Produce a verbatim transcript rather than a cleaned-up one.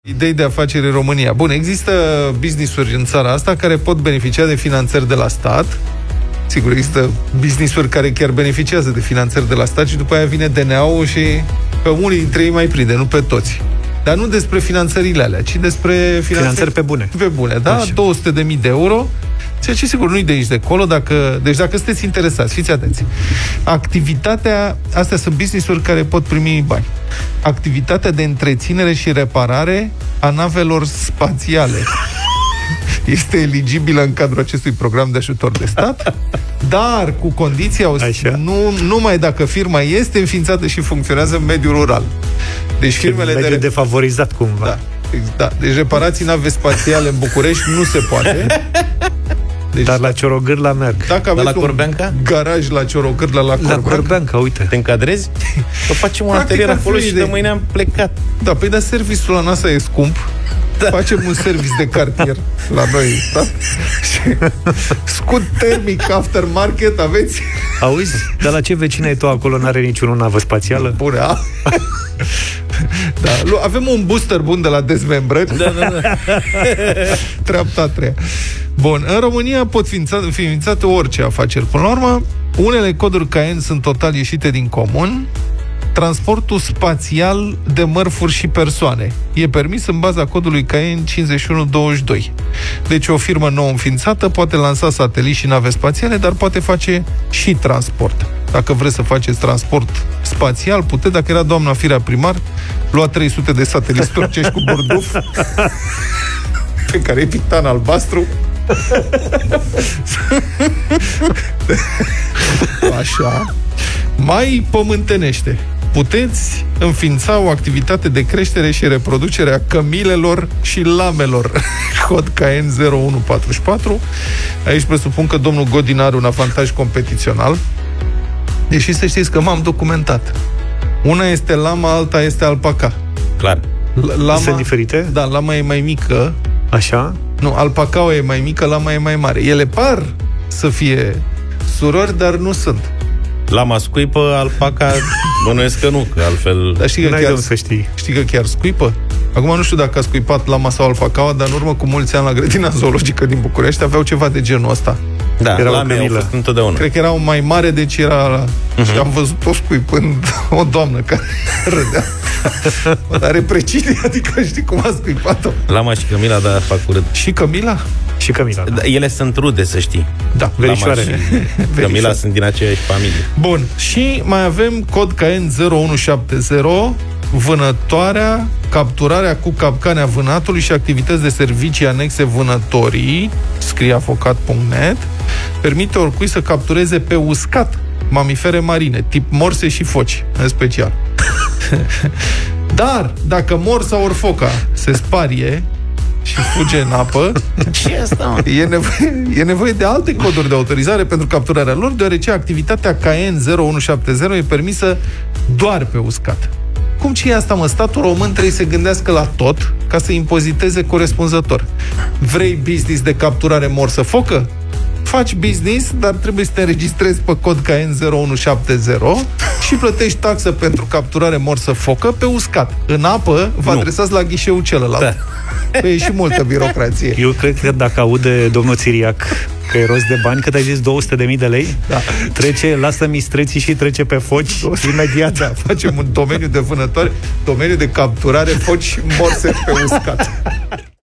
Idei de afaceri în România. Bun, există business-uri în țara asta care pot beneficia de finanțări de la stat. Sigur, există business-uri care chiar beneficiază de finanțări de la stat și după aia vine D N A-ul și pe unii dintre ei mai prinde, nu pe toți. Dar nu despre finanțările alea, ci despre finanțări, finanțări pe bune. Pe bune, da? Așa. două sute de mii de euro. Ceea ce sigur nu-i de aici de acolo, dacă, deci dacă sunteți interesați, fiți atenți. Activitatea, astea sunt business-uri care pot primi bani. Activitatea de întreținere și reparare a navelor spațiale este eligibilă în cadrul acestui program de ajutor de stat, dar cu condiția nu, numai dacă firma este înființată și funcționează în mediul rural. Deci firmele mediul de defavorizat cumva. Da, da. Deci reparații nave spațiale în București nu se poate. Deci, dar la Ciorogârla merg. Dacă aveți la Corbeanca? Un garaj la Ciorogârla, la Corbeanca, la Corbeanca, uite. Te încadrezi? Că facem un atelier acolo și de mâine am plecat. Da, păi dar serviciul la NASA e scump. Da. Facem un serviciu de cartier la noi, da? Scut termic aftermarket aveți? Auzi? Dar la ce vecină e tu acolo? N-are niciunul navă spațială? Bune, a? Da, avem un booster bun de la dezmembrări. Da, da, da. Treapta a treia. Bun, în România pot fi înființate orice afaceri. Până la urmă, unele coduri C A E N sunt total ieșite din comun. Transportul spațial de mărfuri și persoane e permis în baza codului C A E N cincizeci și unu douăzeci și doi. Deci o firmă nouă înființată poate lansa sateliți și nave spațiale, dar poate face și transport. Dacă vreți să faceți transport spațial, puteți. Dacă era doamna Firea primar, lua trei sute de sateliți turcești cu burduf pe care e pictat în albastru. Așa. Mai pământenește. Puteți înființa o activitate de creștere și reproducere a cămilelor și lamelor. Cod C A E N zero unu patruzeci și patru. Aici presupun că domnul Godin are un avantaj competițional. Deși să știți că m-am documentat. Una este lama, alta este alpaca. Clar. Lama, sunt diferite? Da, lama e mai mică. Așa? Nu, alpacaua e mai mică, lama e mai mare. Ele par să fie surori, dar nu sunt. Lama scuipă, alpaca bănuiesc că nu, că altfel... Dar știi că, chiar, să știi. știi că chiar scuipă? Acum nu știu dacă a scuipat lama sau alpacaua, dar în urmă cu mulți ani la grădina zoologică din București aveau ceva de genul ăsta. Da, lame au fost întotdeauna. Cred că era un mai mare, deci era... Uh-huh. Și am văzut-o scuipând o doamnă care râdea. Dar reprecide, adică știi cum a scuipat-o. Lama și Cămila, da, fac urât. Și Cămila? Și Cămila, da. Ele sunt rude, să știi. Da, verișoare. Cămila sunt din aceeași familie. Bun, și mai avem cod C A E N zero unu șapte zero, vânătoarea, capturarea cu capcane a vânatului și activități de servicii anexe vânătorii, scrie avocat punct net, permite oricui să captureze pe uscat mamifere marine, tip morse și foci, în special. Dar, dacă morsa ori foca se sparie și fuge în apă, ce asta, mă? E nevoie, e nevoie de alte coduri de autorizare pentru capturarea lor, deoarece activitatea C A E N zero unu șapte zero e permisă doar pe uscat. Cum ce e asta, mă? Statul român trebuie să se gândească la tot ca să impoziteze corespunzător. Vrei business de capturare morsă-focă? Faci business, dar trebuie să te înregistrezi pe cod C A E N zero unu șapte zero și plătești taxă pentru capturare morsă-focă pe uscat. În apă, vă adresați la ghișeul celălalt. Da. Păi e și multă birocrație. Eu cred că dacă aude domnul Țiriac că e rost de bani, cât ai zis, două sute de mii de lei? Da. Trece, lasă mistreții și trece pe foci imediat. Da, facem un domeniu de vânători, domeniu de capturare foci morse pe uscat.